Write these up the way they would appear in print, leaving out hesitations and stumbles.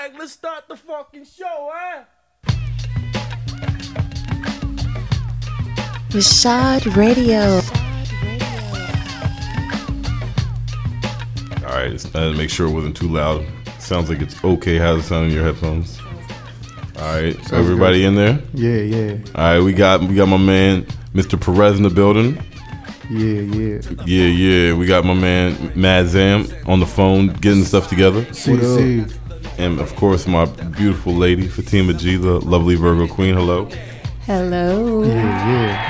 Alright, let's start the fucking show, huh? Rashad Radio. Alright, I had to make sure it wasn't too loud. Sounds like it's okay. How's it sound in your headphones? Alright, so everybody good in there? Yeah. Alright, we got my man, Mr. Perez in the building. Yeah. We got my man, Mad Zam, on the phone, getting stuff together. See. And, of course, my beautiful lady, Fatima G, the lovely Virgo Queen. Hello. Hello. Yeah.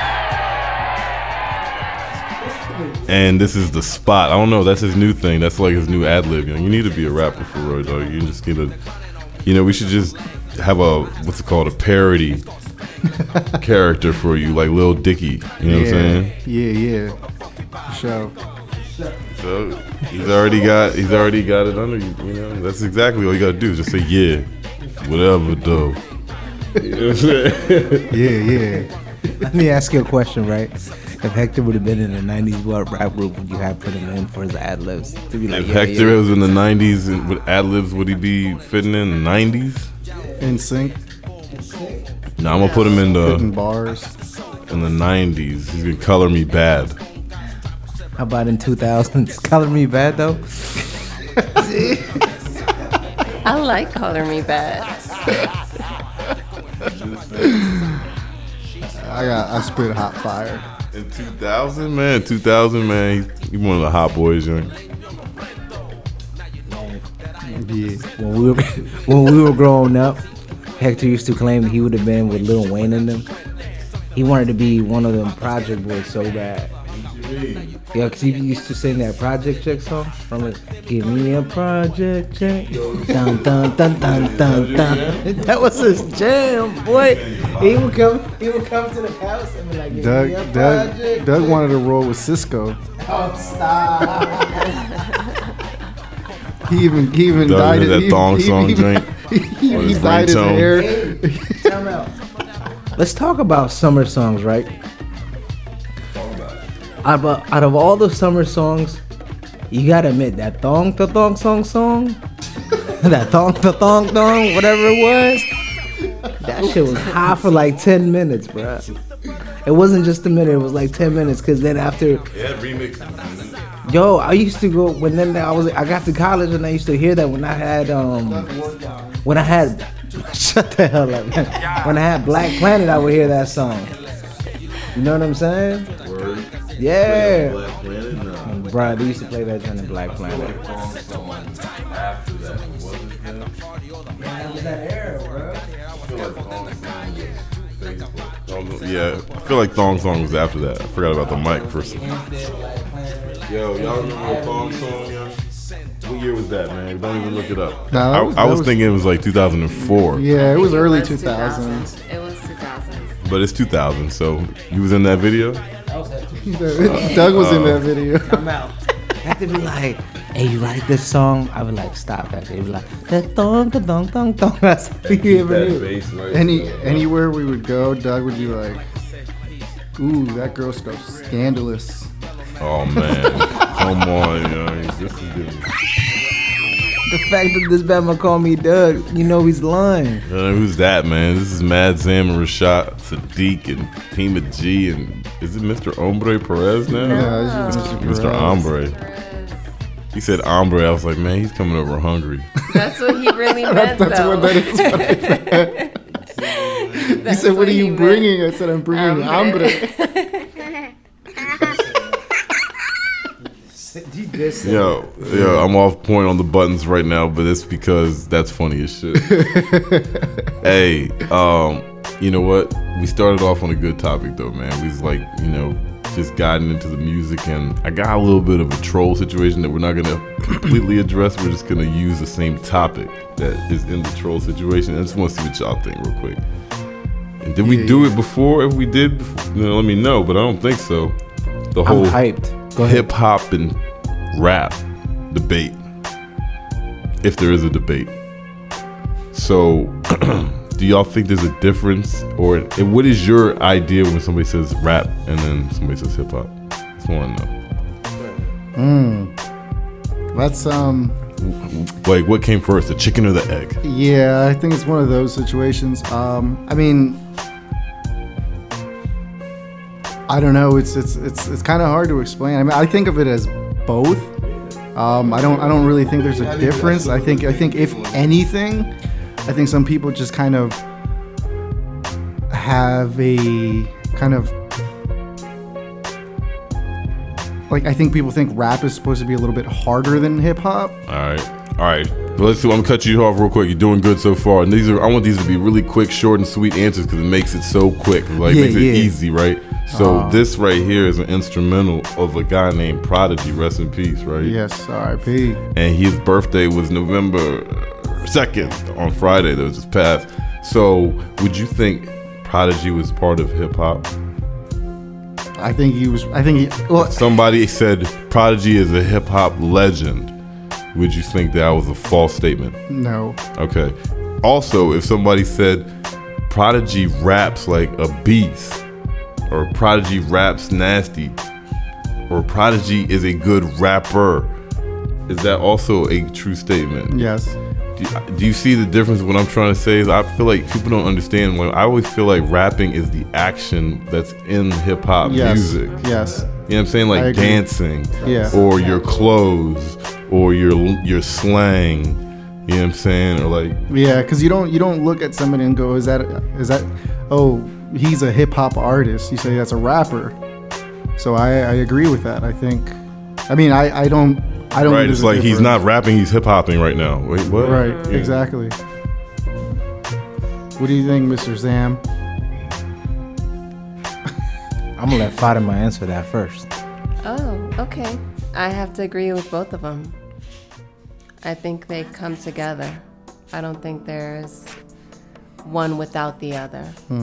And this is the spot. I don't know. That's his new thing. That's like his new ad lib. You need to be a rapper for real, though. You just need to, we should just have a parody character for you, like Lil Dicky. You know what I'm saying? Yeah. For sure. So he's already got it under you. That's exactly all you gotta do. Is just say yeah, whatever, though. You know what I'm saying? Yeah. Let me ask you a question, right? If Hector would have been in the 90s, what rap group would you have put him in for his ad-libs? To be like, if Hector was in the 90s and with ad-libs, would he be fitting in the 90s? In sync. No, I'm gonna put him in Fitting bars. In the 90s. He's gonna Color Me Bad. How about in 2000s? Color Me Bad, though? I like Color Me Bad. I spit hot fire. In 2000, man, he's one of the hot boys, young. Yeah. When we were growing up, Hector used to claim that he would have been with Lil Wayne in them. He wanted to be one of them Project Boys so bad. Yeah, because he used to sing that Project Check song from it. Give me a project check. Dun, dun, dun, dun, dun, dun. That was his jam, boy. He would come to the house and be like, give me a project Doug check. wanted to roll with Cisco. Oh, stop. He even Doug dyed did it. that thong song drink. He dyed his hair. Hey, time out. Let's talk about summer songs, right? Out of all the summer songs, you gotta admit that thong song, that thong, whatever it was, that shit was hot for like 10 minutes, bro. It wasn't just a minute; it was like 10 minutes. Cause then after, Yeah, remixes. yo, I used to go I got to college and I used to hear that when I had shut the hell up, man. When I had Black Planet, I would hear that song. You know what I'm saying? Word. Yeah. Black Planet, no. Bro, they used to play that in Black Planet. After that, wasn't it? That was that era, bro. Yeah, I feel like Thong Song was after that. I forgot about the mic for a second. Yo, y'all remember Thong Song, yo? What year was that, man? Don't even look it up. No, I was thinking it was like 2004. Yeah, it was early 2000s. 2000s. It was 2000s. But it's 2000, so you was in that video? Doug was in that video. I'm out. I had to be like, hey, you like this song? I would like, stop that. They'd be like, that thong. That's all you ever knew. Anywhere we would go, Doug would be like, ooh, that girl's so scandalous. Oh, man. Come on, yo. This is good. The fact that this Batman called me Doug, you know he's lying. Who's that, man? This is Mad Zam and Rashad Sadiq and Fatima G and is it Mr. Hombre Perez now? Yeah, it's Mr. Hombre. He said hombre. I was like, man, he's coming over hungry. That's what he really meant, That's though. what that is. He said, what are you bringing? I said, I'm bringing hombre. Yo, I'm off point on the buttons right now, but it's because that's funny as shit. Hey, you know what? We started off on a good topic though, man. We was like, just gotten into the music, and I got a little bit of a troll situation that we're not gonna completely address. We're just gonna use the same topic that is in the troll situation. I just want to see what y'all think real quick. And did we do it before? If we did, let me know. But I don't think so. The whole I'm hyped. Go ahead. hip hop and rap debate, if there is a debate. So, do y'all think there's a difference, or what is your idea when somebody says rap and then somebody says hip hop? Just want to know. That's Like, what came first, the chicken or the egg? Yeah, I think it's one of those situations. I mean, I don't know. It's kind of hard to explain. I mean, I think of it as both. I don't really think there's a difference. I think if anything, I think some people just kind of have a kind of like, I think people think rap is supposed to be a little bit harder than hip hop. All right. Well, let's see. I'm gonna cut you off real quick. You're doing good so far. And I want these to be really quick, short, and sweet answers because it makes it so quick. Like, makes it easy, right? So this right here is an instrumental of a guy named Prodigy. Rest in peace, right? Yes, R.I.P. And his birthday was November 2nd on Friday that was just passed. So would you think Prodigy was part of hip hop? I think he. Well, Somebody said Prodigy is a hip hop legend. Would you think that was a false statement? no. Okay. Also, if somebody said Prodigy raps like a beast, or Prodigy raps nasty, or Prodigy is a good rapper, is that also a true statement? Yes. Do you see the difference? What I'm trying to say is I feel like people don't understand. Like, I always feel like rapping is the action that's in hip hop music. Yes. You know what I'm saying? I Like agree. dancing, Yeah. or your clothes, or your slang. You know what I'm saying? Or like, Yeah, because you don't look at somebody and go, is that oh, he's a hip hop artist. You say that's a rapper. So I agree with that. I think. I mean, I don't. right? think It's there's a like he's difference. not rapping; he's hip hopping right now. Wait, what? Right. Yeah. Exactly. What do you think, Mr. Sam? I'm gonna let Fatima answer that first. Oh, okay. I have to agree with both of them. I think they come together. I don't think there's one without the other.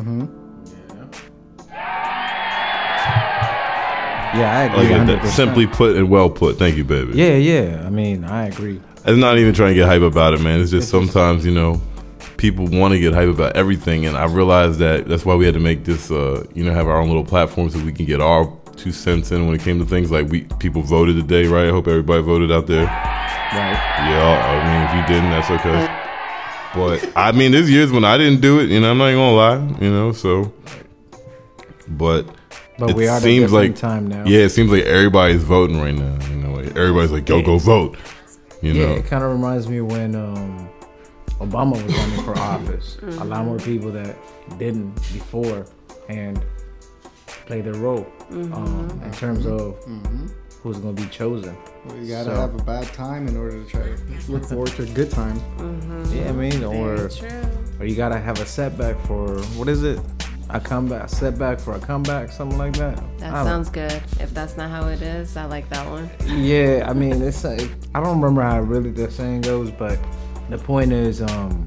Yeah, I Like agree. that, 100%. simply put and well put. Thank you, baby. Yeah. I mean, I agree. I'm not even trying to get hype about it, man. It's just sometimes, people want to get hype about everything, and I realized that's why we had to make this, have our own little platform so we can get our 2 cents in when it came to things like people voted today, right? I hope everybody voted out there. Right. Yeah, I mean, if you didn't, that's okay. But I mean, there's years when I didn't do it. I'm not even gonna lie. So, but But it we are at a seems different like time now. Yeah, it seems like everybody's voting right now. Like everybody's like, go vote. Yeah, it kind of reminds me when Obama was running for office. A lot more people that didn't before and play their role in terms of who's going to be chosen. Well, you gotta have a bad time in order to try to look forward to a good time. Yeah, I mean, or you got to have a setback for, what is it? A comeback, a setback for a comeback, something like that. That I don't- sounds good. If that's not how it is, I like that one. Yeah, I mean, I don't remember how really the saying goes, but the point is,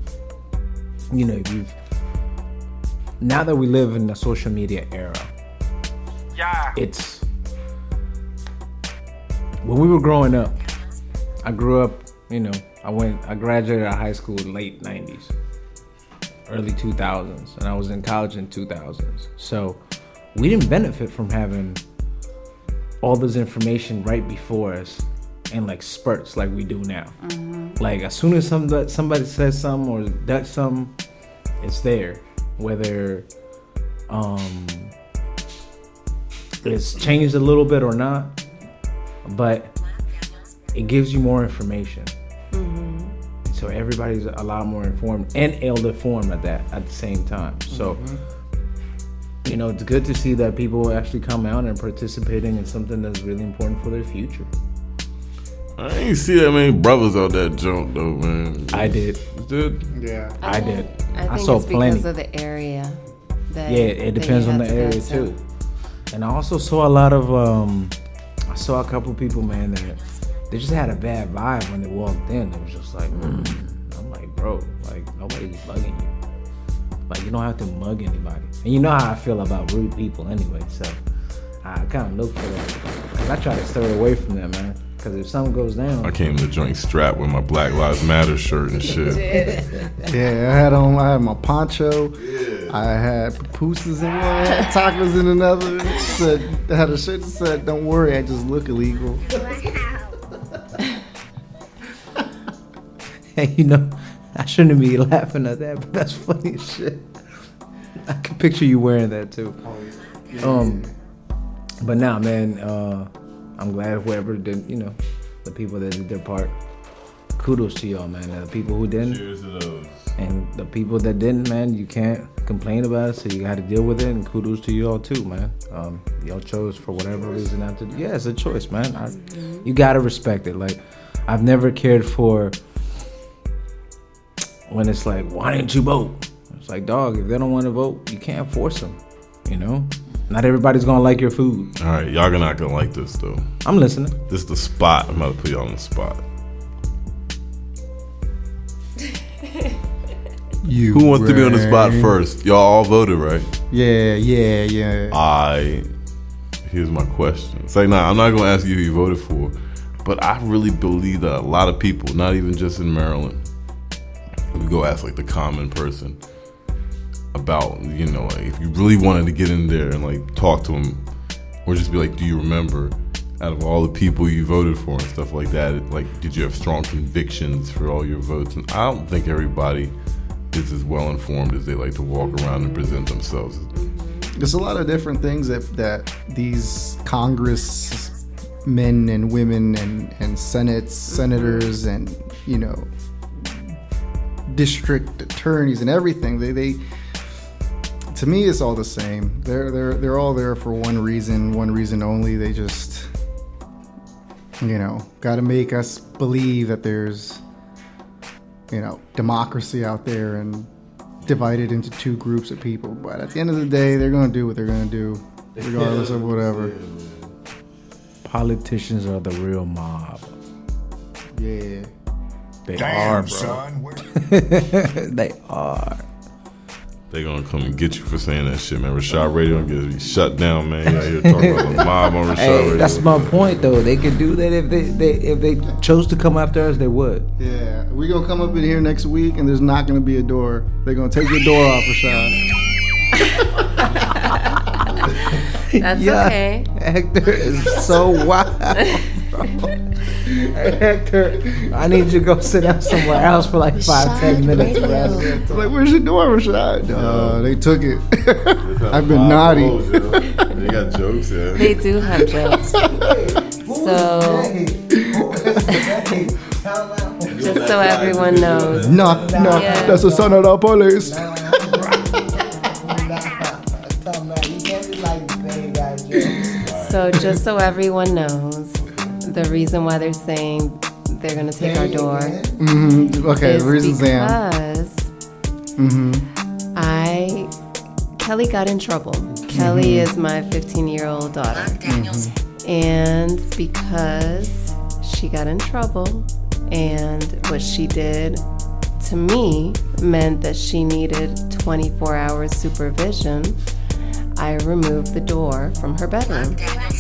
now that we live in the social media era, it's, when we were growing up, I grew up, I graduated out of high school in late 90s, early 2000s, and I was in college in 2000s. So we didn't benefit from having all this information right before us in like spurts like we do now. Like as soon as somebody says something or does something, it's there. Whether it's changed a little bit or not, but it gives you more information. So everybody's a lot more informed and ill-informed at the same time. So, it's good to see that people actually come out and participating in something that's really important for their future. I ain't see that many brothers out that junk though, man. I did. You did? Yeah. I did. I think saw it's plenty. because of the area. That It depends on the area too. And I also saw a lot of, I saw a couple people, man, that they just had a bad vibe when they walked in. It was just like, I'm like, bro, like nobody's bugging you. Like you don't have to mug anybody. And you know how I feel about rude people anyway, so I kind of look for that. 'Cause I try to stay away from that, man. Because if something goes down, I came to the joint strapped with my Black Lives Matter shirt and shit. Yeah, I had my poncho. I had pupusas in one, tacos in another. I had a shirt that said, "Don't worry, I just look illegal." Hey, you know, I shouldn't be laughing at that, but that's funny as shit. I can picture you wearing that too. But nah, man, I'm glad whoever did, you know, the people that did their part. Kudos to y'all, man. The people who didn't. Cheers to those. And the people that didn't, man, you can't complain about it, so you got to deal with it. And kudos to you all too, man. Y'all chose for whatever reason not to. Yeah, it's a choice, man. You got to respect it. Like, I've never cared for when it's like, why didn't you vote? It's like, dog, if they don't want to vote, you can't force them. You know, not everybody's gonna like your food. All right, y'all not gonna like this though. I'm listening. This is the spot. I'm about to put y'all on the spot. Who wants to be on the spot first? Y'all all voted, right? Yeah. Here's my question. It's like, nah, I'm not gonna ask you who you voted for, but I really believe that a lot of people, not even just in Maryland, we go ask like the common person about, you know, like, if you really wanted to get in there and like talk to them, or just be like, do you remember, out of all the people you voted for and stuff like that, like, did you have strong convictions for all your votes? And I don't think everybody is as well informed as they like to walk around and present themselves. There's a lot of different things that these Congress men and women and senators and, you know, district attorneys and everything, they to me it's all the same. They're all there for one reason only. They just, you know, got to make us believe that there's, you know, democracy out there and divided into two groups of people. But at the end of the day, they're going to do what they're going to do, regardless of whatever. Politicians are the real mob. Yeah. They Damn, are, bro. son. They are. They gonna come and get you for saying that shit, man. Rashad Radio gonna get shut down, man. You out here talking about the mob on Rashad Radio. That's my point, though. They could do that if they chose to come after us. They would. Yeah. We're going to come up in here next week and there's not going to be a door. They're going to take your door off, Rashad. That's okay. Hector is so wild. Hey, Hector, I need you to go sit down somewhere else for like 5-10 minutes, bro. I'm like, where's your door, Rashad? They took it. I've been naughty. They got jokes, yeah. They do have jokes. So, just so everyone knows. No, Yeah. that's the son of the police. So just so everyone knows, the reason why they're saying they're gonna take our door Okay, is the reason's Sam. because Kelly got in trouble. Kelly is my 15-year-old daughter, and because she got in trouble, and what she did to me meant that she needed 24 hours supervision, I removed the door from her bedroom.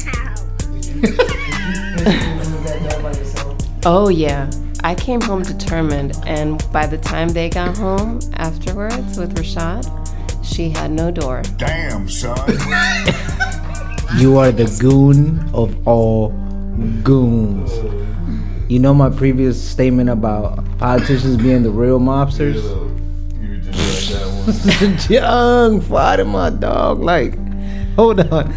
Oh yeah, I came home determined, and by the time they got home afterwards with Rashad, she had no door. Damn, son. You are the goon of all goons. You know my previous statement about politicians being the real mobsters? You just like that one. Young Fatima, dog. Like, hold on.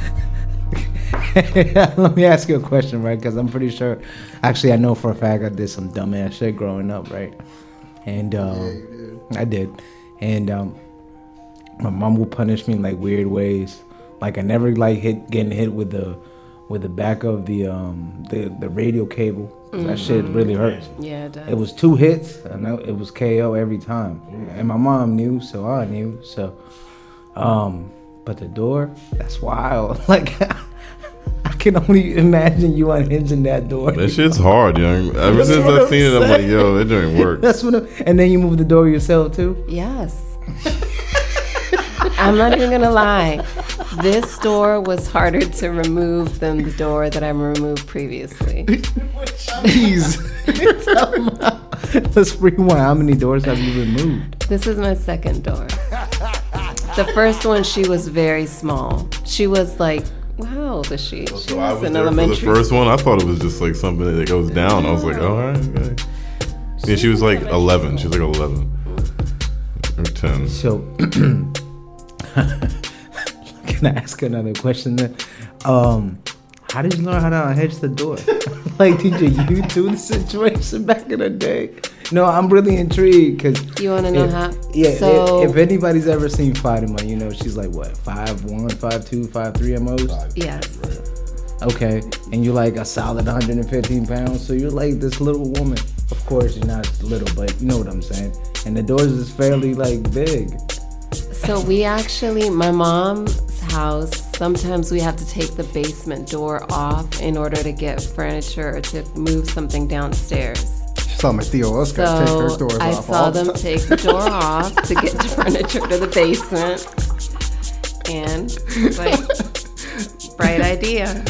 Let me ask you a question, right? Because I'm pretty sure, actually, I know for a fact I did some dumbass shit growing up, right? And I did. And my mom would punish me in like weird ways. Like I never like getting hit with the back of the radio cable. That shit really hurts. Yeah, it does. It was 2 hits, and it was KO every time. And my mom knew, so I knew. So, but the door, that's wild. Like, I can only imagine you unhinging that door. That shit's hard, young. Ever since I've seen it, I'm like, yo, it didn't work. That's what. And then you move the door yourself too. Yes. I'm not even gonna lie. This door was harder to remove than the door that I removed previously. Jeez. Let's rewind. How many doors have you removed? This is my second door. The first one, she was very small. She was like, how old is she? She So I was was in there for the elementary. first one. I thought it was just like something that goes down. I was like, all right, okay. Yeah, she was like 11. She was like 11 or 10. So, can I ask another question then? How did you learn how to unhitch the door? Like, did you YouTube the situation back in the day? No, I'm really intrigued because You want to know how? Yeah, So if anybody's ever seen Fatima, you know she's like what, 5'1", 5'2", 5'3" at most. yes. Okay, and you're like a solid 115 pounds, so you're like this little woman. Of course, you're not little, but you know what I'm saying. And the doors is fairly like big. So we actually, my mom's house, sometimes we have to take the basement door off in order to get furniture or to move something downstairs. She saw my Theo Oscar take her So doors I off. saw all the them time. take the door off to get the furniture to the basement. And it's like, bright idea.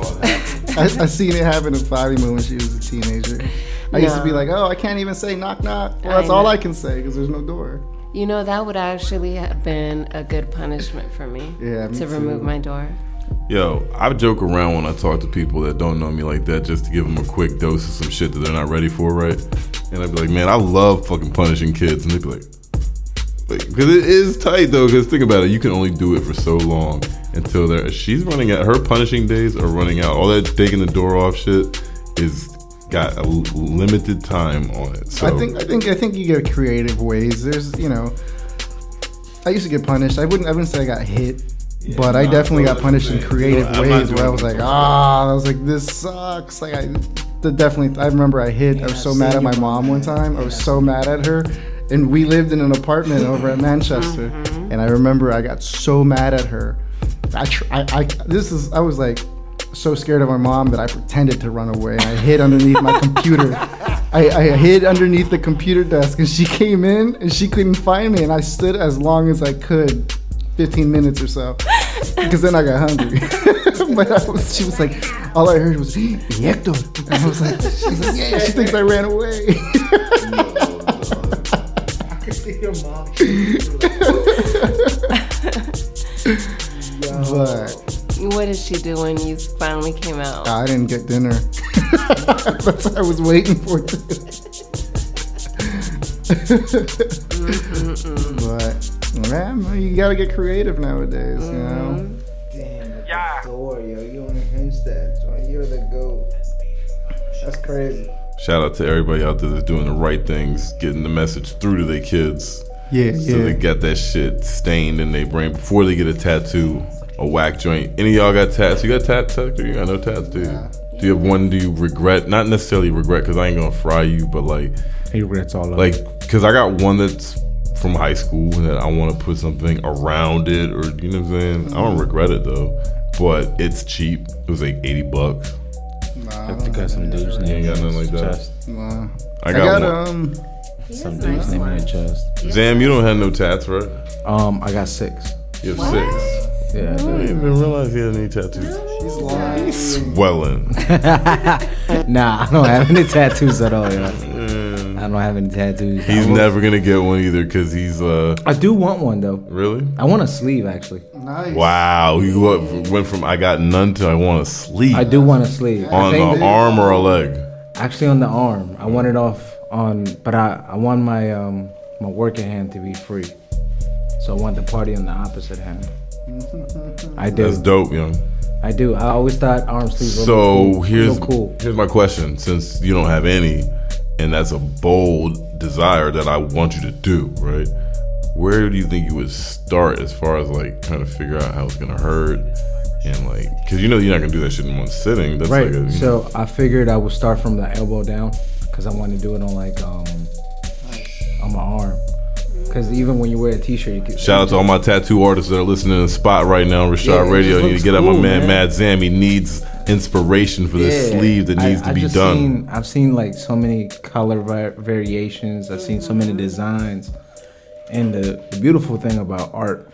I seen it happen to Fatima when she was a teenager. I used to be No. like, oh, I can't even say knock knock. Well, I that's all know. I can say because there's no door. You know, that would actually have been a good punishment for me. Yeah, me to too. remove my door. Yo, I joke around when I talk to people that don't know me like that just to give them a quick dose of some shit that they're not ready for, right? And I'd be like, man, I love fucking punishing kids. And they'd be like, because it is tight though, because think about it, you can only do it for so long until she's running out, her punishing days are running out. All that taking the door off shit is got a limited time on it. So I think you get creative ways. There's, you know, I used to get punished. I wouldn't say I got hit, but I definitely got punished in creative I'm not ways where I doing was like, it. I was like, this sucks. Like I remember I was so mad at my mom one time. I was so mad at her. And we lived in an apartment over at Manchester, and I remember I got so mad at her. I was like so scared of my mom that I pretended to run away, and I hid underneath my computer. I hid underneath the computer desk, and she came in and she couldn't find me, and I stood as long as I could, 15 minutes or so, because then I got hungry. But she was like, all I heard was Hector, and I was like, she's like, yeah, she thinks I ran away. Your mom. But What did she do when you finally came out? I didn't get dinner. That's what I was waiting for. But man, you gotta get creative nowadays, you know. Damn, the door, yo. You only hinge that. So you're the GOAT. That's crazy. shout out to everybody out there that's doing the right things, getting the message through to their kids. Yeah, So they got that shit stained in their brain before they get a tattoo, a whack joint. Any of y'all got tats? You got tats, Hector? You got no tats, do you? Do you have one? Do you regret? Not necessarily regret, because I ain't gonna fry you, but like, He regrets all of like, because I got one that's from high school that I want to put something around it, or you know what I'm saying. I don't regret it though, but it's cheap. It was like $80. You got some dude's You name ain't got in nothing like your that. chest. I got one. Some dude's name in your chest. Zam, you don't have no tats, right? I got 6. You have 6. Yeah, I I do. didn't even realize he had any tattoos. He's lying. Swelling. Nah, I don't have any tattoos at all, yo. I don't have any tattoos. He's never gonna get one either, because he's I do want one though. really. I want a sleeve actually. Nice. Wow, he went from I got none to I want a sleeve. I do want a sleeve. I On think the arm or a leg? actually on the arm. I want it off on, but I want my my working hand to be free. So I want the party on the opposite hand. I do. That's dope, young. I do. I always thought arm sleeves were So real cool. here's my question. Since you don't have any, and that's a bold desire that I want you to do, right? Where do you think you would start as far as like trying to figure out how it's gonna hurt, and like, because you know you're not gonna do that shit in one sitting. That's Right. like So I figured I would start from the elbow down because I want to do it on like on my arm. Because even when you wear a t-shirt, you can shout out to all my tattoo artists that are listening to the spot right now on Rashad Yeah, it Radio. just You need to looks get at my cool, man, man. Mad Zam. He needs inspiration for this Yeah. sleeve that needs to be done. I've seen like so many color variations. I've seen so many designs, and the beautiful thing about art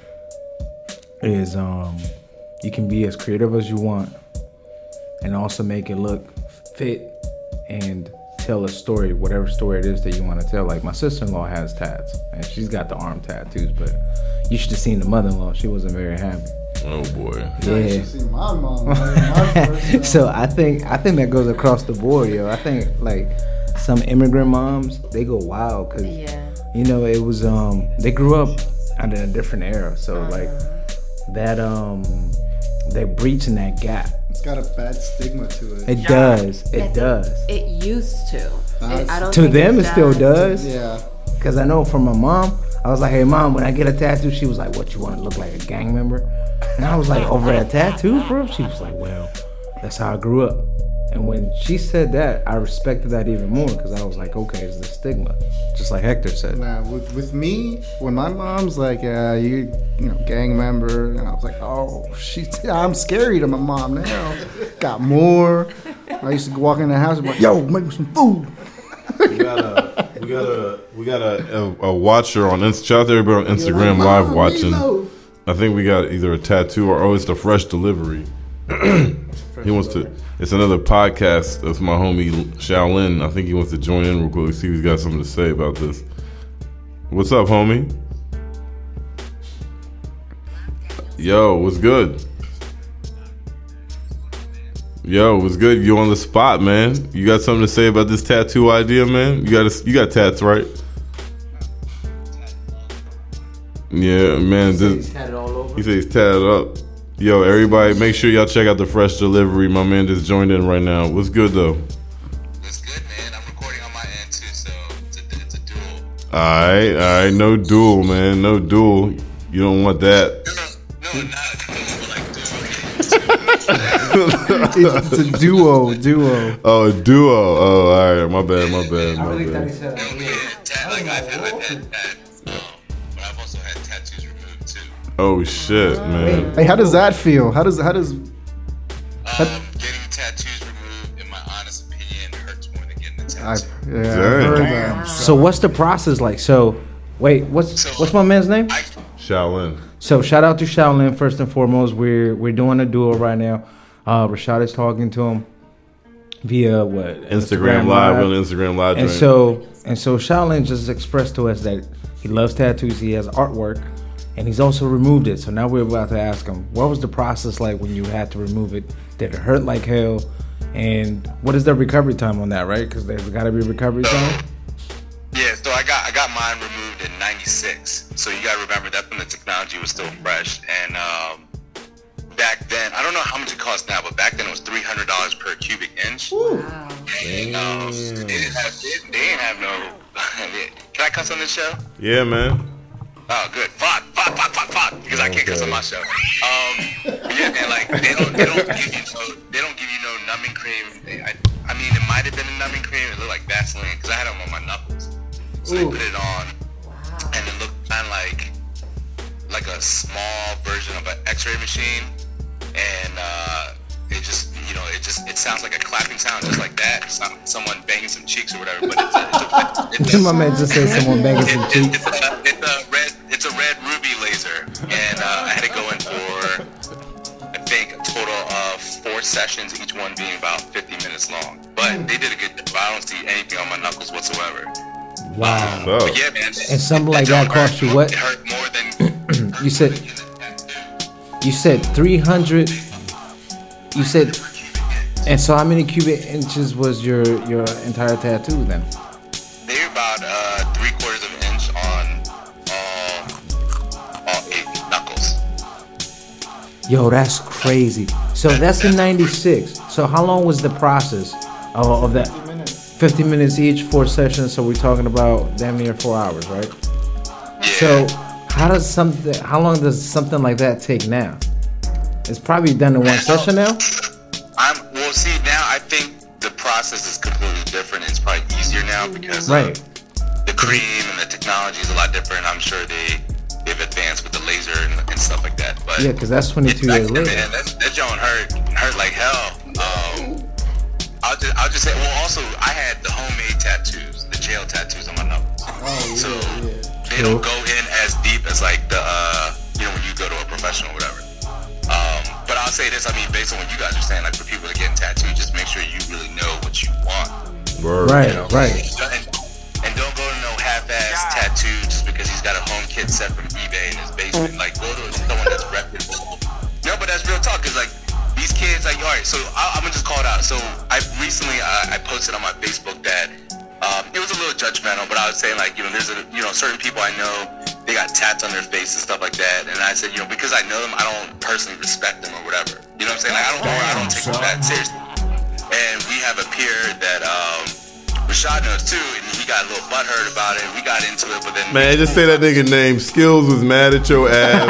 is you can be as creative as you want, and also make it look fit and tell a story, whatever story it is that you want to tell. Like my sister-in-law has tats, and she's got the arm tattoos, but you should have seen the mother-in-law. She wasn't very happy. Oh boy. You Yeah. should see my mom. My first, So I think that goes across the board, yo. I think like some immigrant moms, they go wild because Yeah. you know it was they grew up under a different era, so like that they're breaching that gap. It's got a bad stigma to it. It does. It does. It used to. I don't To think them, it still does. Yeah. Cause I know from my mom, I was like, "Hey, mom, when I get a tattoo," she was like, "What, you want to look like a gang member?" And I was like, "Over a tattoo, bro?" She was like, "Well, that's how I grew up." And when she said that, I respected that even more because I was like, "Okay, it's the stigma," just like Hector said. Nah, with me, when my mom's like, you know, gang member, and I was like, oh, I'm scary to my mom now. Got more. I used to walk in the house and be like, yo, make me some food. We got a watcher on shout out to everybody on Instagram live watching. I think we got either a tattoo or it's the fresh delivery. He wants to. It's another podcast. That's my homie Shaolin. I think he wants to join in real quick. See if he's got something to say about this. What's up, homie? Yo, what's good? Yo, what's good? You on the spot, man? You got something to say about this tattoo idea, man? You got tats, right? Yeah, man. He said he's tatted up. Yo, everybody, make sure y'all check out the fresh delivery. My man just joined in right now. What's good though? What's good, man? I'm recording on my end too, so it's a duel. All right, no duel, man, no duel. You don't want that. No, not duel, like It's a duo. Oh, a duo. Oh, all right, my bad. Like I've had tats, but I've also had tattoos removed too. Oh shit, man. Hey, how does that feel? How does Getting tattoos removed, in my honest opinion, hurts more than getting a tattoo. I've heard that. So what's the process like? So wait, what's my man's name? Shaolin. So shout out to Shaolin first and foremost. We're doing a duo right now. Rashad is talking to him via what Instagram live on Instagram live. And so Shaolin just expressed to us that he loves tattoos. He has artwork, and he's also removed it. So now we're about to ask him, what was the process like when you had to remove it? Did it hurt like hell? And what is the recovery time on that? Right? Because there's got to be a recovery time. Yeah, so I got mine removed in '96. So you got to remember that's when the technology was still fresh. And back then, I don't know how much it costs now, but back then it was $300 per cubic inch. Wow. And they didn't have no. Can I cuss on this show? Yeah, man. Oh, good. Fuck. Because I can't cuss on my show. Yeah, and like they don't give you no numbing cream. I mean, it might have been a numbing cream. It looked like Vaseline because I had them on my knuckles. So they put it on, and it looked kind of like a small version of an X-ray machine, and it sounds like a clapping sound, just like that. It's not someone banging some cheeks or whatever, but it's My man just said someone banging some cheeks. It's a red ruby laser, and I had to go in for I think a total of 4 sessions, each one being about 50 minutes long. But they did a good job. I don't see anything on my knuckles whatsoever. Wow. But yeah, man. And something like that cost you what? It hurt more than You said 300. You said, and so how many cubic inches was your entire tattoo then? They're about 3/4 of an inch on all 8 knuckles. Yo, that's crazy. So that's in '96. So how long was the process of that? 50 minutes each, 4 sessions. So we're talking about damn near 4 hours, right? Yeah. So how long does something like that take now? It's probably done in one session now. Well, see, now I think the process is completely different. It's probably easier now because the cream and the technology is a lot different. I'm sure they've advanced with the laser and stuff like that. But yeah, because that's 22 years later. Man, that joint hurt like hell. I'll just say. Well, also I had the homemade tattoos, the jail tattoos on my knuckles. They don't go in as deep as like the when you go to a professional or whatever. But I'll say this, I mean, based on what you guys are saying, like for people that get tattooed, just make sure you really know what you want. Right. And don't go to no half-ass tattoo just because he's got a home kit set from eBay in his basement. Like, go to someone that's reputable. No, but that's real talk, because like these kids, like, all right, so I'm gonna just call it out. So I recently I posted on my Facebook that judgmental, but I was saying like, there's certain people I know, they got tats on their face and stuff like that, and I said, because I know them, I don't personally respect them or whatever. You know what I'm saying? Like, I don't take them that seriously. And we have a peer that Rashad knows too, and he got a little butthurt about it. We got into it, but then Man, just say that nigga name. Skills was mad at your ass.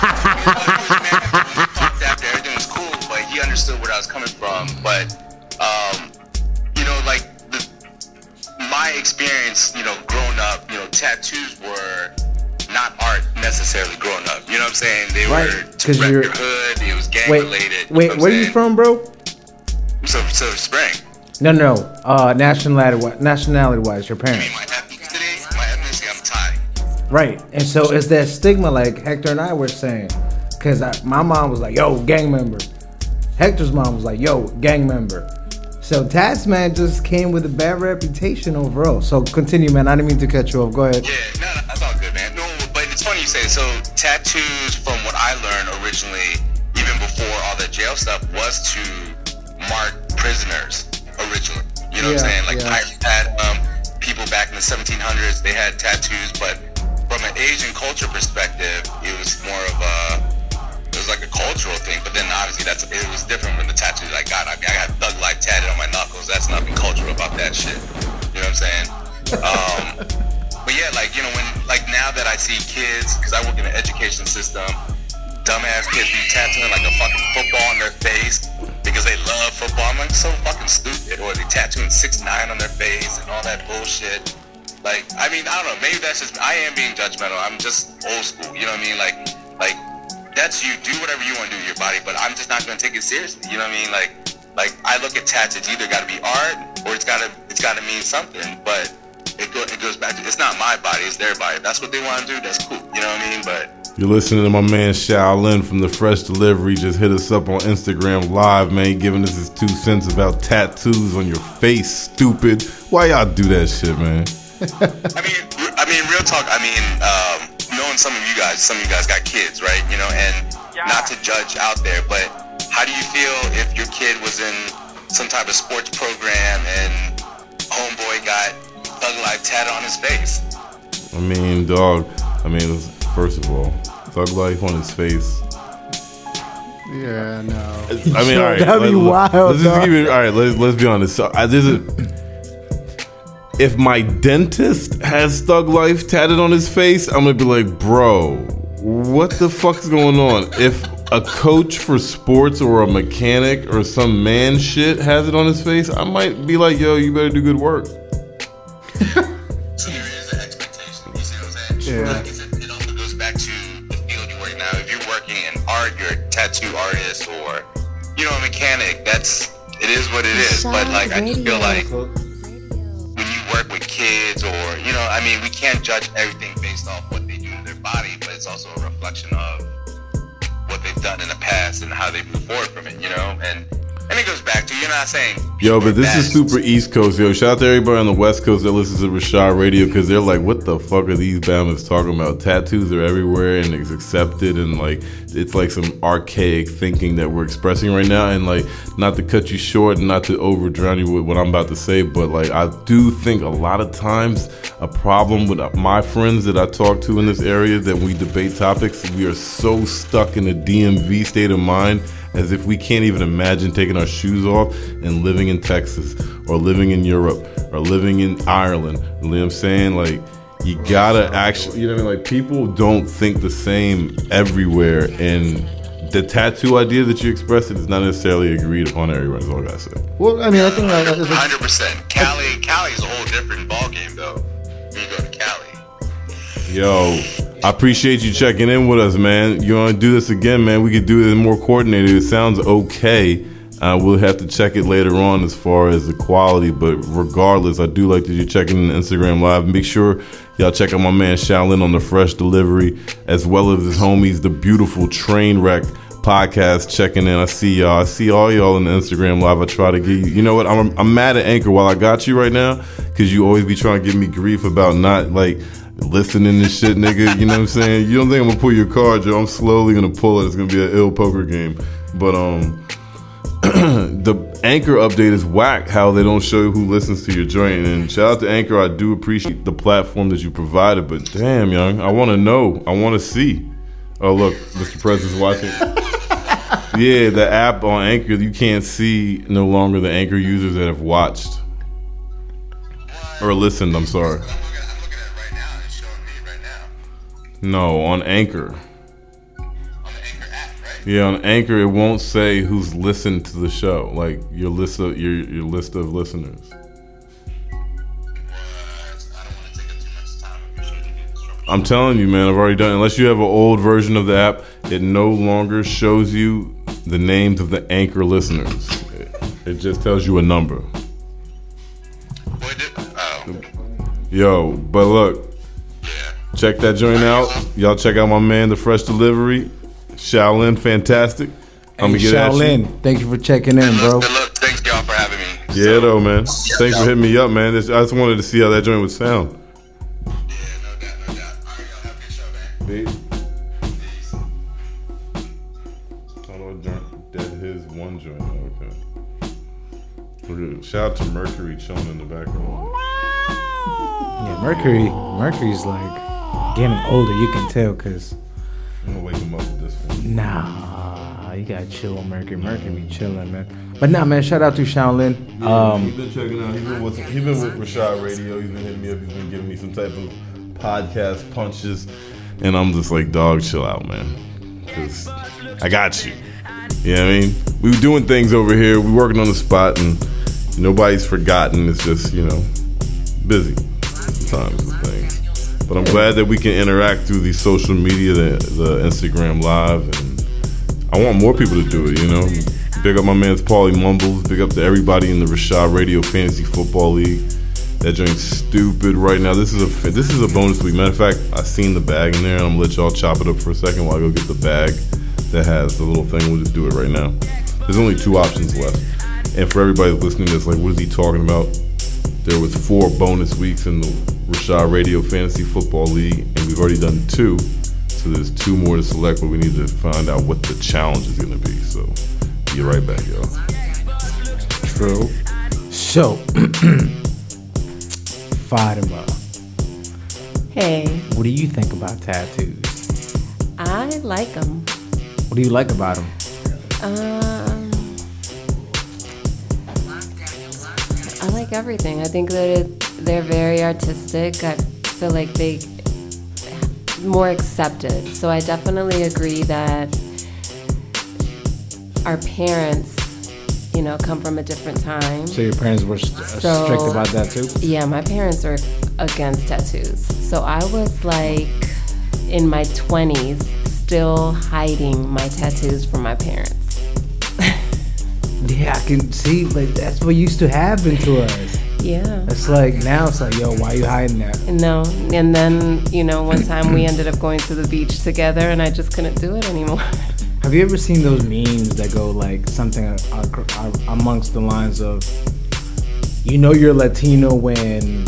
after everything was cool, but he understood where I was coming from. But like my experience, growing up, tattoos were not art necessarily growing up. You know what I'm saying? They Right, were 'cause to rep you're- your hood. It was gang Wait, related. wait, where you from, bro? So Spring. No. Nationality-wise, your I parents. mean, my ethnicity, I'm Thai. Right. And so it's that stigma like Hector and I were saying. Because my mom was like, yo, gang member. Hector's mom was like, yo, gang member. So Tats, man, just came with a bad reputation overall. So continue, man. I didn't mean to cut you off. Go ahead. Yeah, no, that's all good, man. No, but it's funny you say it. So tattoos, from what I learned originally, even before all the jail stuff, was to mark prisoners originally. You know what I'm saying? Like pirates had people back in the 1700s, they had tattoos, but from an Asian culture perspective, it was more of it was like a cultural thing. But then obviously it was different when the tattoos I got. I mean, I got Thug Life tatted on my knuckles. That's nothing cultural about that shit. You know what I'm saying? But yeah, when now that I see kids, because I work in the education system, dumbass kids be tattooing like a fucking football on their face because they love football. I'm like, so fucking stupid. Or they tattooing 6ix9ine on their face and all that bullshit. Like, I mean, I don't know. Maybe that's just, I am being judgmental. I'm just old school. You know what I mean? Like that's you. Do whatever you want to do with your body, but I'm just not going to take it seriously. You know what I mean? Like I look at tats, it's either got to be art or it's got to mean something. But it goes back to, it's not my body, it's their body. If that's what they want to do, that's cool. You know what I mean? But You're listening to my man Shaolin from the Fresh Delivery. Just hit us up on Instagram Live, man, giving us his 2 cents about tattoos on your face, stupid. Why y'all do that shit, man? I mean, real talk. I mean, knowing some of you guys got kids, right? And not to judge out there, but how do you feel if your kid was in some type of sports program and homeboy got Thug Life tatted on his face? I mean, dog. First of all, Thug Life on his face. Yeah, no. I mean, all right. That'd be wild, Let's just dog. keep it. All right, let's be honest. So, if my dentist has Thug Life tatted on his face, I'm gonna be like, bro, what the fuck's going on? If a coach for sports or a mechanic or some man shit has it on his face, I might be like, yo, you better do good work. So there is an expectation. You see what I'm saying? Yeah. Like it also goes back to the field you work now. If you're working in art, you're a tattoo artist or a mechanic. It is what it is. But I just feel like when you work with kids or we can't judge everything based off what they do to their body, but it's also a reflection of what they've done in the past and how they move forward from it. And it goes back to, you're not saying Yo, but this bad. is super East Coast. Yo, shout out to everybody on the West Coast that listens to Rashad Radio, because they're like, what the fuck are these Bamas talking about? Tattoos are everywhere and it's accepted, and it's like some archaic thinking that we're expressing right now. And not to cut you short and not to over drown you with what I'm about to say, but I do think a lot of times a problem with my friends that I talk to in this area, that we debate topics, we are so stuck in a DMV state of mind, as if we can't even imagine taking our shoes off and living in Texas or living in Europe or living in Ireland. You know what I'm saying? You gotta actually, you know what I mean? People don't think the same everywhere, and the tattoo idea that you expressed is not necessarily agreed upon everywhere. That's all I gotta say. Well, I mean, I think 100%. Cali's a whole different ballgame, though, when you go to Cali. Yo, I appreciate you checking in with us, man. You want to do this again, man? We could do it more coordinated. It sounds okay. We'll have to check it later on as far as the quality, but regardless, I do like that you're checking in Instagram Live. Make sure y'all check out my man Shaolin on the Fresh Delivery, as well as his homies, the beautiful Trainwreck podcast, checking in. I see y'all. I see all y'all in the Instagram Live. I try to give you, you know what? I'm mad at Anchor while I got you right now, because you always be trying to give me grief about not listening to shit, nigga. You know what I'm saying? You don't think I'm gonna pull your card, Joe? I'm slowly gonna pull it. It's gonna be an ill poker game. But the Anchor update is whack. How they don't show you who listens to your joint. And shout out to Anchor. I do appreciate the platform that you provided, but damn, young, I want to know. I want to see. Oh, look, Mr. President's watching. Yeah, the app on Anchor, you can't see no longer the Anchor users that have watched or listened. I'm sorry. I'm looking at it right now. It's showing me right now. No, on Anchor. On the Anchor app, right? Yeah, on Anchor, it won't say who's listened to the show, like your list of listeners. I don't want to take up too much time. I'm sure you get this from I'm telling you, man, I've already done it. Unless you have an old version of the app, it no longer shows you the names of the Anchor listeners. It just tells you a number. Boy, Yo, but look, yeah. check that joint out. Y'all check out my man, The Fresh Delivery. Shaolin, fantastic. I'm gonna Hey, get at you. Shaolin, thank you for checking in, bro. Good luck. Thanks, y'all, for having me. Yeah, though, man. Thanks for hitting me up, man. I just wanted to see how that joint would sound. Yeah, no doubt, no doubt. All right, y'all have a good show, man. Peace. Peace. I don't know what dead his one joint. Okay. Shout out to Mercury chilling in the background. Yeah, Mercury's like getting older. You can tell, cause I'm gonna wake him up with this one. nah, you gotta chill on Mercury. Mercury be chilling, man. But nah, man, shout out to Shaolin. He's been checking out. He's been with Rashad Radio. He's been hitting me up. He's been giving me some type of podcast punches, and I'm just like, dog, chill out, man. 'Cause I got you. You know what I mean? We were doing things over here. We working on the spot, and nobody's forgotten. It's just, you know, busy sometimes with things. But I'm glad that we can interact through the social media, the Instagram Live, and I want more people to do it, you know? Big up my man's Paulie Mumbles. Big up to everybody in the Rashad Radio Fantasy Football League. That joint's stupid right now. This is a bonus week. Matter of fact, I seen the bag in there, and I'm gonna let y'all chop it up for a second while I go get the bag that has the little thing. We'll just do it right now. There's only 2 options left. And for everybody listening that's like, what is he talking about? There was 4 bonus weeks in the Rashad Radio Fantasy Football League, and we've already done 2. So there's 2 more to select, but we need to find out what the challenge is gonna be. So be right back, y'all. True. So, Fatima, Hey, what do you think about tattoos? I like them. What do you like about them? I like everything. I think that they're very artistic. I feel like they more accepted. So I definitely agree that our parents, you know, come from a different time. So your parents were strict about that too? Yeah, my parents were against tattoos. So I was like in my 20s still hiding my tattoos from my parents. Yeah, I can see, but that's what used to happen to us. Yeah. It's like, now it's like, yo, why you hiding that? No, and then, you know, one time we ended up going to the beach together and I just couldn't do it anymore. Have you ever seen those memes that go like something amongst the lines of, you know you're Latino when...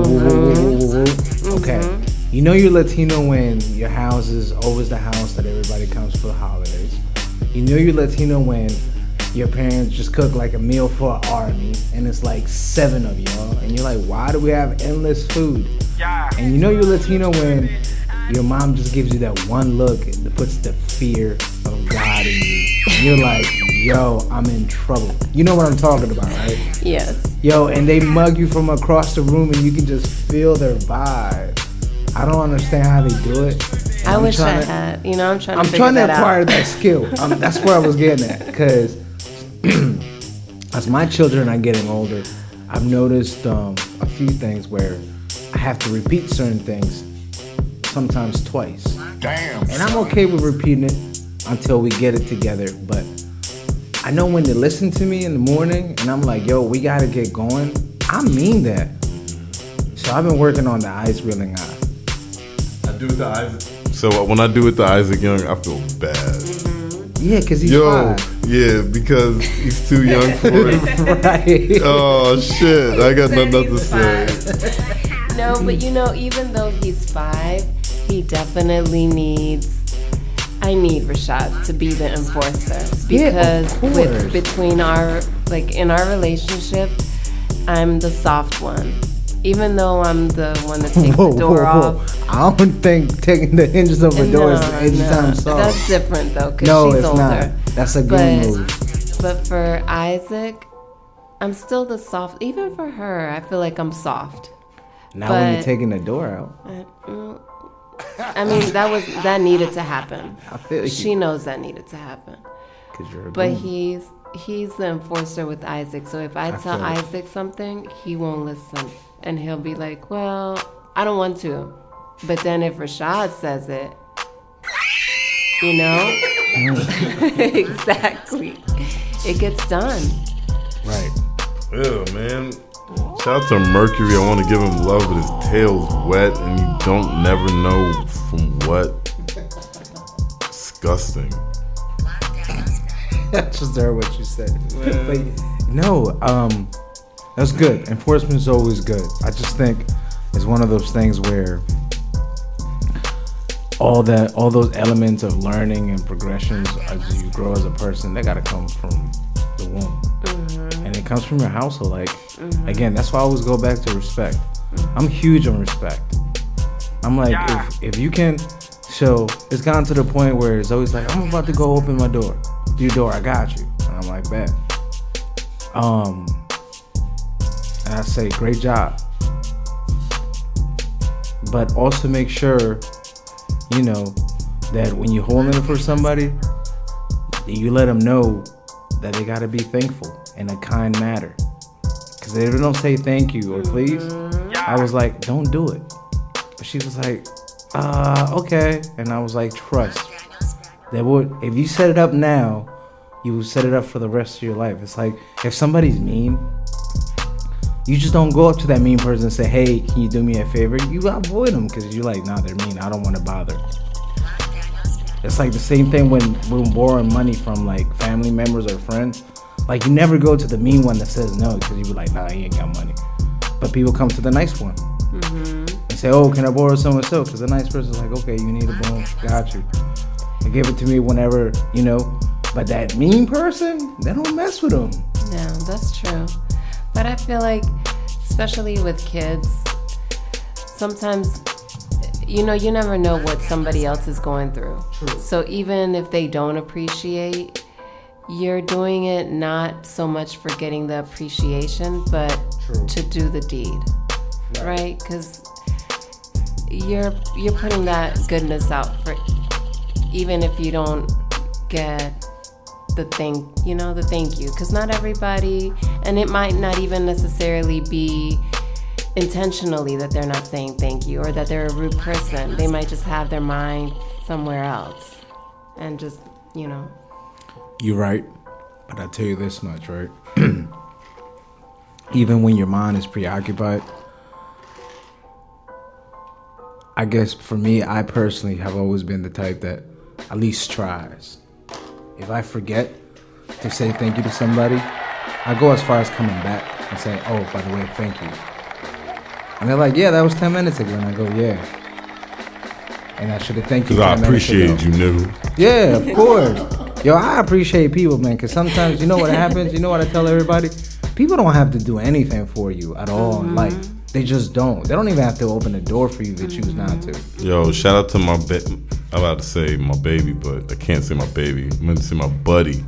Okay. You know you're Latino when your house is always the house that everybody comes for the holidays. You know you're Latino when your parents just cook like a meal for an army and it's like 7 of y'all. And you're like, why do we have endless food? And you know you're Latino when your mom just gives you that one look that puts the fear of God in you. And you're like, yo, I'm in trouble. You know what I'm talking about, right? Yes. Yo, and they mug you from across the room and you can just feel their vibe. I don't understand how they do it. I wish I had. You know, I'm trying to acquire that skill. That's where I was getting at. Because as my children are getting older, I've noticed a few things where I have to repeat certain things, sometimes twice. Damn. And I'm okay with repeating it until we get it together. But I know when they listen to me in the morning and I'm like, yo, we gotta get going, I mean that. So I've been working on the eyes reeling eye. I do with the Isaac. So when I do with the Isaac Young, I feel bad. Yeah, because he's 5. Yeah, because he's too young for it. Right. Oh, shit. I got nothing to say. No, but you know, even though he's 5, he definitely needs... I need Rashad to be the enforcer. Because Yeah, of course. between our Like in our relationship, I'm the soft one. Even though I'm the one that takes the door off. I don't think taking the hinges of a door is anytime soft. That's different though, because No, she's it's older. not. That's a good move. But for Isaac, I'm still the soft. Even for her, I feel like I'm soft. Now when you're taking the door out. I mean, that needed to happen. I feel you. She knows that needed to happen. 'Cause you're a But boom. he's the enforcer with Isaac. So if I tell feel it. Isaac something, he won't listen. And he'll be like, well, I don't want to. But then if Rashad says it, you know? Exactly. It gets done. Right. Yeah, man. Shout out to Mercury. I want to give him love, but his tail's wet, and you don't never know from what. Disgusting. I just heard what you said. But no, that's good. Enforcement is always good. I just think it's one of those things where all those elements of learning and progressions as you grow as a person, they gotta come from the womb. And it comes from your household. Like again, that's why I always go back to respect. I'm huge on respect. I'm like, if you can, so it's gotten to the point where it's always like, I'm about to go open my door. Do your door, I got you. And I'm like, bet. And I say, great job. But also make sure, you know, that when you're holding it for somebody, you let them know that they gotta be thankful in a kind manner. Because if they don't say thank you or please, I was like, don't do it. But she was like, okay. And I was like, trust. That would, if you set it up now, you will set it up for the rest of your life. It's like, if somebody's mean, you just don't go up to that mean person and say, hey, can you do me a favor? You avoid them because you're like, nah, they're mean. I don't want to bother. It's like the same thing when we're borrowing money from like family members or friends. Like you never go to the mean one that says no because you be like, nah, he ain't got money. But people come to the nice one and say, oh, can I borrow so and so? Because the nice person's like, okay, you need a boom, got you. And give it to me whenever, you know. But that mean person, they don't mess with them. No, that's true. But I feel like, especially with kids, sometimes, you know, you never know what somebody else is going through. True. So even if they don't appreciate, you're doing it not so much for getting the appreciation, but to do the deed, right? Because you're putting that goodness out for, even if you don't get the thank you, because not everybody, and it might not even necessarily be intentionally that they're not saying thank you or that they're a rude person. They might just have their mind somewhere else and just, you know. You're right, but I tell you this much, right? Even when your mind is preoccupied, I guess for me, I personally have always been the type that at least tries. If I forget to say thank you to somebody, I go as far as coming back and saying, oh, by the way, thank you. And they're like, yeah, that was 10 minutes ago. And I go, yeah. And I should have thanked you. Because I appreciate you, nigga. Yeah, of course. Yo, I appreciate people, man, because sometimes, you know what happens? You know what I tell everybody? People don't have to do anything for you at all in life. They just don't. They don't even have to open the door for you if they choose not to. Yo, shout out to I'm about to say my baby, but I can't say my baby. I'm going to say my buddy.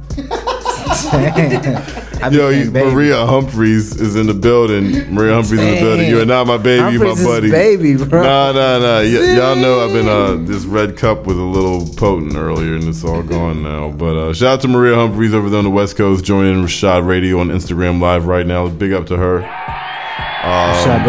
Yo, Maria Humphreys is in the building. Maria Humphreys in the building. You are not my baby, Humphreys you my buddy. Is baby, bro. Nah. Y'all know I've been this red cup with a little potent earlier, and it's all gone now. But shout out to Maria Humphreys over there on the West Coast, joining Rashad Radio on Instagram Live right now. Big up to her. Rashad,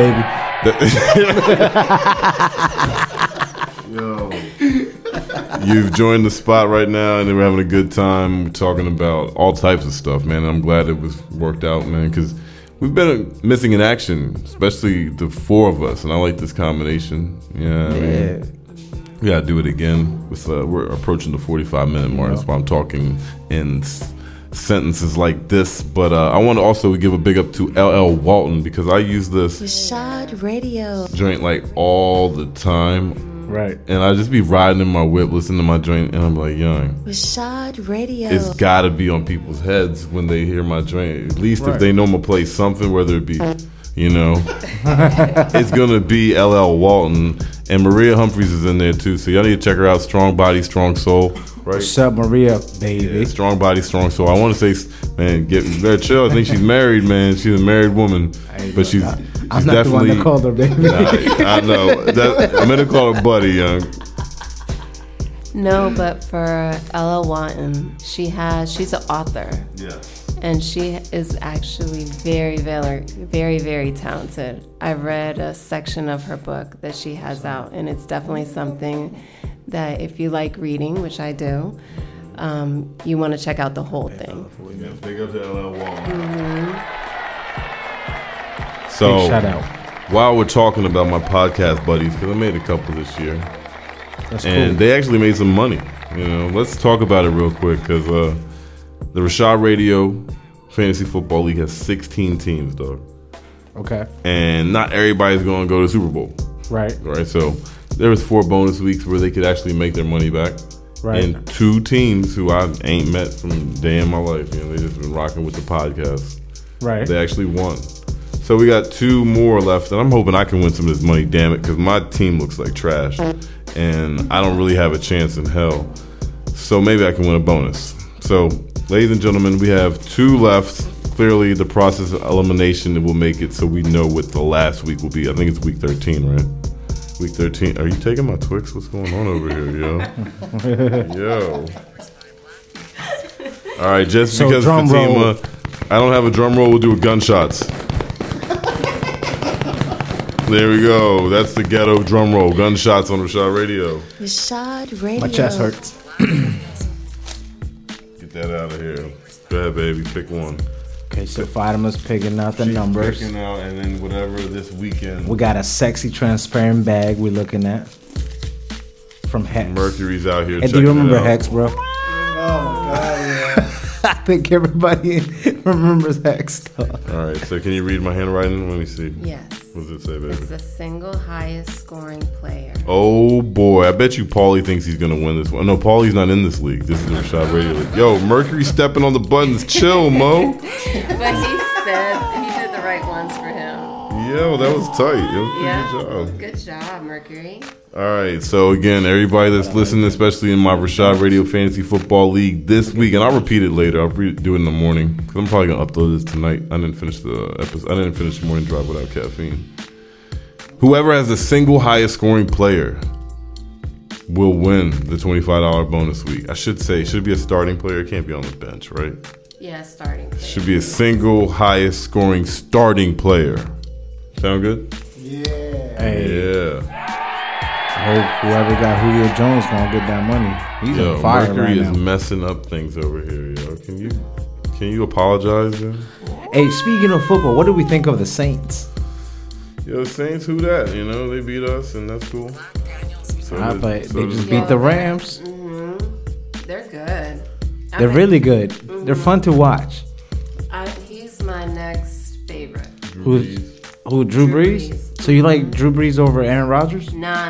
baby. Yo. You've joined the spot right now, and we're having a good time. We're talking about all types of stuff, man. I'm glad it was worked out, man, because we've been missing in action, especially the four of us, and I like this combination. Yeah. I mean, we gotta do it again. We're approaching the 45-minute mark. That's why I'm talking in sentences like this. But I want to also give a big up to LL Walton, because I use this Rashad Radio joint like all the time. Right. And I just be riding in my whip, listening to my joint, and I'm like, young, Rashad Radio. it's gotta be on people's heads when they hear my joint. At least Right. if they know I'm gonna play something, whether it be, you know, it's gonna be LL Walton, and Maria Humphreys is in there too. So y'all need to check her out. Strong Body, Strong Soul. Right. What's up, Maria, baby? Yeah, strong Body, Strong Soul. I want to say, man, you better chill. I think she's married, man. She's a married woman, but she's I'm not the one that called her baby. Nah, I know. I meant to call her Buddy, young. No, but for Ella Wanton, she's an author. Yeah. And she is actually very, very, very, very talented. I read a section of her book that she has out, and it's definitely something that if you like reading, which I do, you want to check out the whole thing. Big up to LL Walton. So, Big shout out. while we're talking about my podcast buddies, because I made a couple this year, That's and cool. they actually made some money. You know, let's talk about it real quick, because the Rashad Radio Fantasy Football League has 16 teams, dog. Okay. And not everybody's going to go to the Super Bowl. Right. Right, so there was 4 bonus weeks where they could actually make their money back. Right. And 2 teams who I ain't met from a day in my life, you know, they just been rocking with the podcast. Right. They actually won. So we got 2 more left, and I'm hoping I can win some of this money, damn it, because my team looks like trash, and I don't really have a chance in hell. So maybe I can win a bonus. So, ladies and gentlemen, we have 2 left. Clearly, the process of elimination will make it so we know what the last week will be. I think it's week 13, right? Week 13. Are you taking my Twix? What's going on over here, yo? Yo. All right, just So, because drum Fatima, roll. I don't have a drum roll, we'll do gunshots. There we go. That's the ghetto drum roll. Gunshots on Rashad Radio. Rashad Radio. My chest hurts. Get that out of here. Go ahead, baby. Pick one. Okay, so Fatima's picking out the numbers. Picking out, and then whatever this weekend. We got a sexy transparent bag we're looking at from Hex. Mercury's out here. Hey, do you checking it remember out. Hex, bro? Oh my god, yeah. I think everybody remembers Hex. Though. All right. So can you read my handwriting? Let me see. Yes. What does it say, It's baby? the single highest scoring player. Oh boy, I bet you Paulie thinks he's gonna win this one. No, Paulie's not in this league. This is the Rashad Radio League. Yo, Mercury stepping on the buttons. Chill, Mo. But he said he did the right ones for him. Yo, that was tight. Yo, Yeah. good job. Good job, Mercury. All right, so again, everybody that's listening, especially in my Rashad Radio Fantasy Football League this week, and I'll repeat it later. I'll do it in the morning because I'm probably gonna upload this tonight. I didn't finish the episode. I didn't finish the morning drive without caffeine. Whoever has the single highest scoring player will win the $25 bonus week. I should say, should be a starting player. It can't be on the bench, right? Yeah, starting player. Should be a single highest scoring starting player. Sound good? Hey, Yeah. I hope whoever got Julio Jones gonna get that money. He's Yo, on fire Mercury right is now. messing up things over here, yo. Can you apologize, yo? Hey, speaking of football, what do we think of the Saints? Yo, Saints, who that? You know, they beat us, and that's cool. So But they so just did- beat the Rams. They're good. They're really good. They're fun to watch. He's my next favorite. Who? Drew Drew Brees? Brees. So you like Drew Brees over Aaron Rodgers? Nah.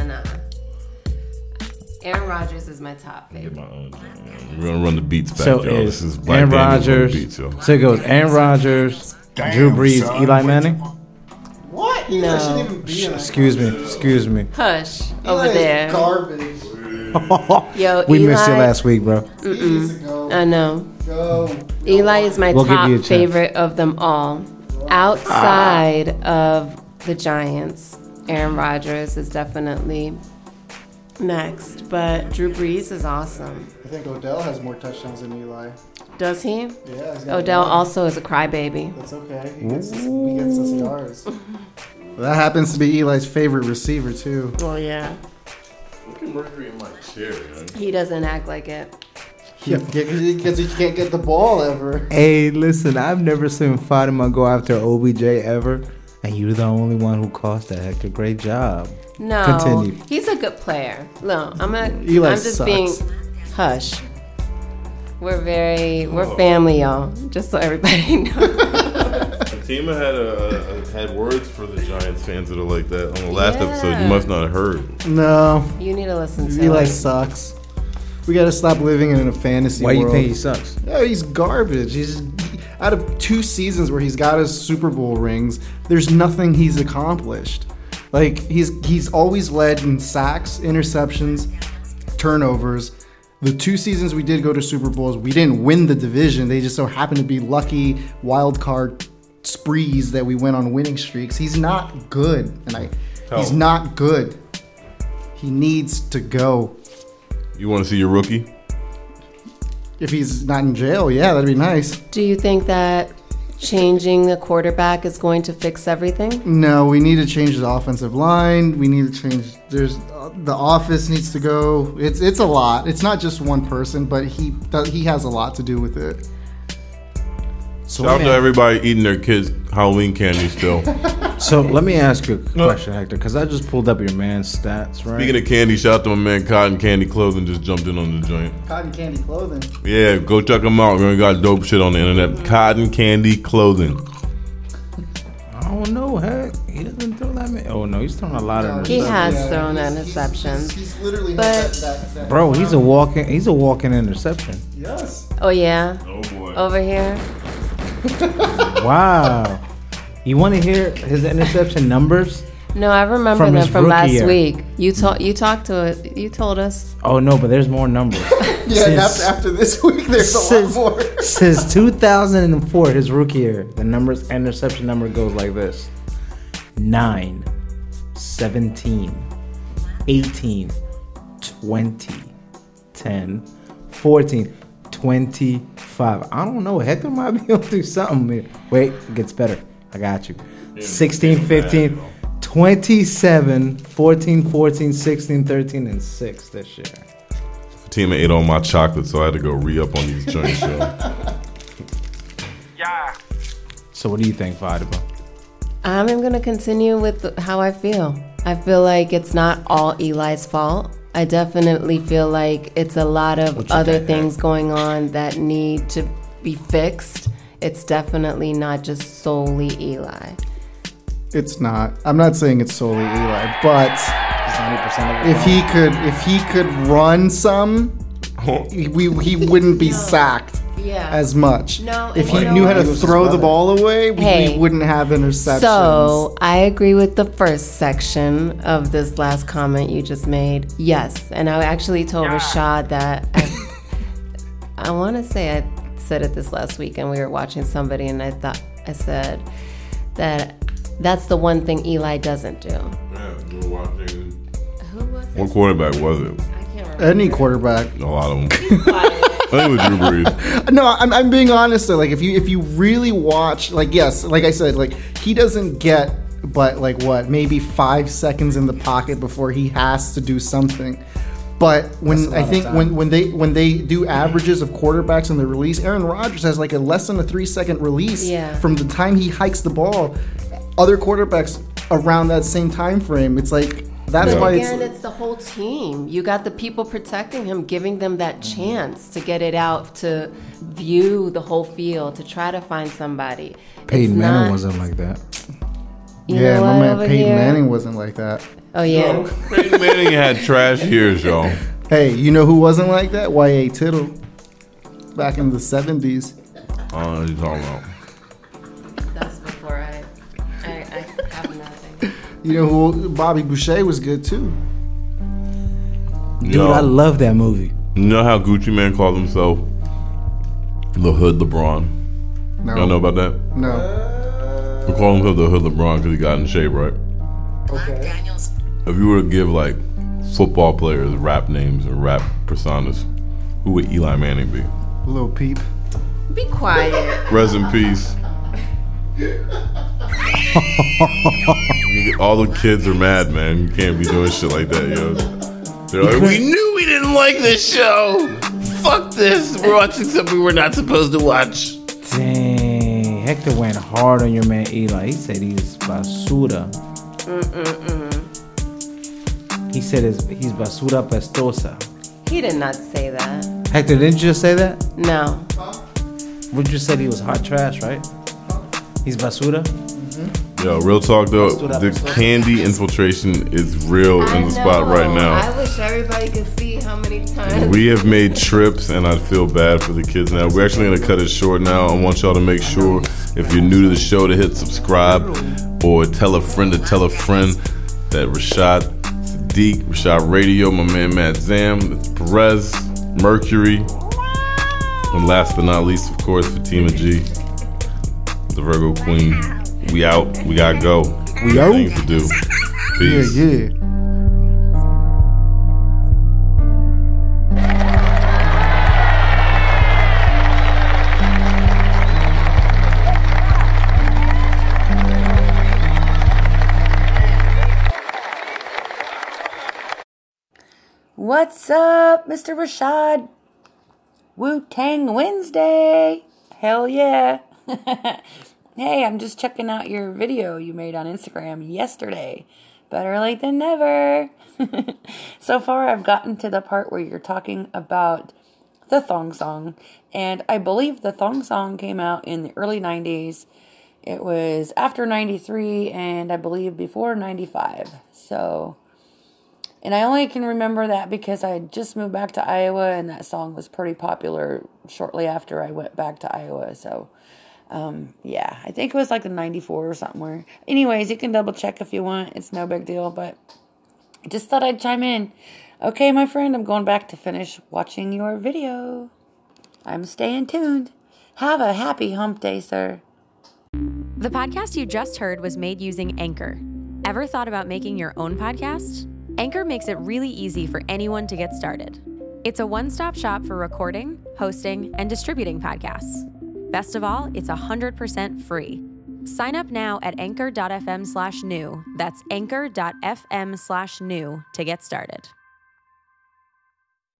Aaron Rodgers is my top favorite. We're gonna run the beats back, So yo. This is it's Black Aaron Daniels on the Rodgers. beats, yo. So it goes Aaron Rodgers, Drew Brees, Eli Manning. What? Eli No. shouldn't even be in that Excuse me. Hush Eli over is there. Garbage. Yo, We Eli, missed you last week, bro. He needs to go. I know. Go. Eli is my We'll give top you a chance. favorite of them all. Outside of the Giants, Aaron Rodgers is definitely next. But Drew Brees is awesome. I think Odell has more touchdowns than Eli. Does he? Yeah. He's got Odell one. also is a crybaby. That's okay. He gets the cigars. That happens to be Eli's favorite receiver too. Well, yeah. Look at Mercury in my chair, man. He doesn't act like it. Yeah, because he can't get the ball ever. Hey, listen, I've never seen Fatima go after OBJ ever, and you're the only one who caused that, Hector. Great job. No, Continue. he's a good player. No, Eli I'm just sucks. being hush. We're family, y'all. Just so everybody knows. Kima had words for the Giants fans that are like that on the last episode. You must not have heard. No, You need to listen to Eli it. sucks. We gotta stop living in a fantasy Why world. you think he sucks? Yeah, he's garbage. He's out of 2 seasons where he's got his Super Bowl rings. There's nothing he's accomplished. Like he's always led in sacks, interceptions, turnovers. The 2 seasons we did go to Super Bowls, we didn't win the division. They just so happened to be lucky wild card sprees that we went on winning streaks. He's not good, he's not good. He needs to go. You want to see your rookie? If he's not in jail, yeah, that'd be nice. Do you think that changing the quarterback is going to fix everything? No, we need to change the offensive line. We need to change. The office needs to go. It's a lot. It's not just one person, but he has a lot to do with it. So Shout out to everybody eating their kids' Halloween candy still. So let me ask you a question, Hector, because I just pulled up your man's stats, right? Speaking of candy, shout out to my man Cotton Candy Clothing just jumped in on the joint. Cotton candy clothing. Yeah, go check them out. We got dope shit on the internet. Cotton Candy Clothing. I don't know, heck. He doesn't throw that many. Oh no, he's throwing a lot of He interceptions. has thrown interceptions. He's literally But- that. Bro, he's a walking interception. Yes. Oh, yeah? Oh boy. Over here? Wow. You want to hear his interception numbers? No, I remember From them his from rookie last year. week. You talked to it. You told us. Oh no, but there's more numbers. Yeah. Since- After this week, there's a lot since, more. since 2004, his rookie year, the interception number goes like this: 9, 17, 18, 20, 10, 14, 25. I don't know. Hector might be able to do something here. Wait, it gets better. I got you. 16, 15, 27, 14, 14, 16, 13, and 6 this year. Fatima ate all my chocolate, so I had to go re-up on these joints, yo. So what do you think, Fatima? I'm going to continue with how I feel. I feel like it's not all Eli's fault. I definitely feel like it's a lot of other things going on that need to be fixed. It's definitely not just solely Eli. It's not. I'm not saying it's solely Eli, but He's 90% of it. if he could run some, he wouldn't be sacked Yeah. as much. No, if and he you knew know how to what? throw the ball away, Hey. we wouldn't have interceptions. So I agree with the first section of this last comment you just made. Yes, and I actually told Rashad that I want to say I said it this last week, and we were watching somebody, and I said that that's the one thing Eli doesn't do. Yeah, we were watching. Who was it? What quarterback was it? I can't remember. any quarterback. A lot of them. I think it was Drew Brees. No, I'm being honest though. Like if you really watch, like yes, like I said, like he doesn't get but like what, maybe 5 seconds in the pocket before he has to do something. But when I think when they do averages of quarterbacks in the release, Aaron Rodgers has like a less than a 3-second release from the time he hikes the ball. Other quarterbacks around that same time frame, it's like that's But why again, it's it's the whole team. You got the people protecting him, giving them that chance to get it out, to view the whole field, to try to find somebody. Peyton It's Manning not- wasn't like that. You yeah, know my what, man over Peyton here? Manning wasn't like that. Oh yeah. Peyton Manning had trash years, y'all. Hey, you know who wasn't like that? Y.A. Tittle. Back in the 70s. What you talking about? That's before I have nothing. You know who? Bobby Boucher was good too. Dude, I love that movie. You know how Gucci Man called himself the Hood LeBron? No. Y'all know about that? No. We call himself the Hood LeBron because he got in shape, right? Okay. If you were to give like football players rap names and rap personas, who would Eli Manning be? Lil Peep. Be quiet. Rest in peace. All the kids are mad, man. You can't be doing shit like that, yo. They're like, we knew we didn't like this show. Fuck this. We're watching something we're not supposed to watch. Dang, Hector went hard on your man Eli. He said he's basura. He said he's basura pestosa. He did not say that. Hector, didn't you just say that? No. What you said he was hot trash, right? He's basura. Yo, real talk though, the candy infiltration is real in the spot right now. I wish everybody could see how many times. We have made trips, and I feel bad for the kids now. We're actually going to cut it short now. I want y'all to make sure, if you're new to the show, to hit subscribe or tell a friend to tell a friend that Rashad Sadiq, Rashad Radio, my man Matt Zam, Perez, Mercury, and last but not least, of course, Fatima G, the Virgo Queen. We out. We gotta go. We out. Things to do. Peace. Yeah. What's up, Mr. Rashad? Wu-Tang Wednesday. Hell yeah. Hey, I'm just checking out your video you made on Instagram yesterday. Better late than never. So far, I've gotten to the part where you're talking about the Thong Song. And I believe the Thong Song came out in the early 90s. It was after 93 and I believe before 95. And I only can remember that because I had just moved back to Iowa and that song was pretty popular shortly after I went back to Iowa. So, yeah, I think it was like the 94 or somewhere. Anyways, you can double check if you want. It's no big deal, but I just thought I'd chime in. Okay, my friend, I'm going back to finish watching your video. I'm staying tuned. Have a happy hump day, sir. The podcast you just heard was made using Anchor. Ever thought about making your own podcast? Anchor makes it really easy for anyone to get started. It's a one-stop shop for recording, hosting, and distributing podcasts. Best of all, it's 100% free. Sign up now at anchor.fm/new. That's anchor.fm/new to get started.